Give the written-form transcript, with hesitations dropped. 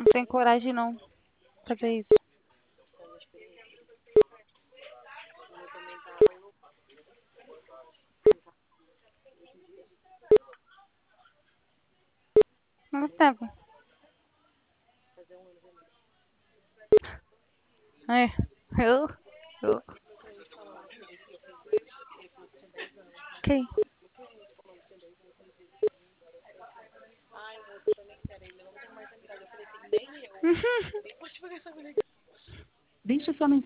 Sem coragem não fazer isso. Não estava. É. Eu. Eu. Quem? Deixa sua mensagem.